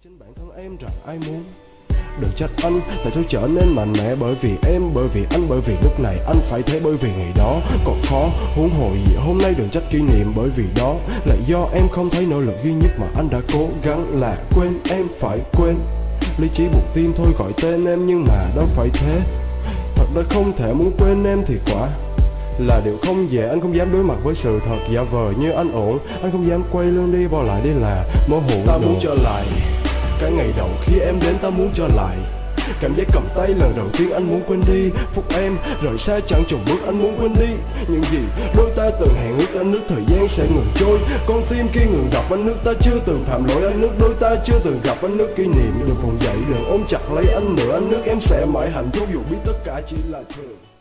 chính bản thân em rằng ai muốn. Đừng trách anh tại sao trở nên mạnh mẽ, bởi vì em, bởi vì anh, bởi vì lúc này anh phải thế, bởi vì ngày đó còn khó, huống hồ gì hôm nay. Đừng trách kỷ niệm, bởi vì đó là do em không thấy nỗ lực duy nhất mà anh đã cố gắng là quên. Em phải quên, lý trí buộc tim thôi gọi tên em, nhưng mà đâu phải thế. Thật ra không thể muốn quên em thì quả là điều không dễ. Anh không dám đối mặt với sự thật giả vờ như anh ổn, anh không dám quay lưng đi bỏ lại đi là mơ hồ. Ta muốn trở lại cái ngày đầu khi em đến, ta muốn trở lại cảm giác cầm tay lần đầu tiên. Anh muốn quên đi phút em rời xa chẳng chùng bước, anh muốn quên đi những gì đôi ta từng hẹn ước. Anh nước thời gian sẽ ngừng trôi, con tim kia ngừng đập. Anh nước ta chưa từng phạm lỗi, anh nước đôi ta chưa từng gặp. Anh nước kỷ niệm đừng vùng dậy, đừng ôm chặt lấy anh nữa. Anh nước em sẽ mãi hạnh phúc dù biết tất cả chỉ là thường.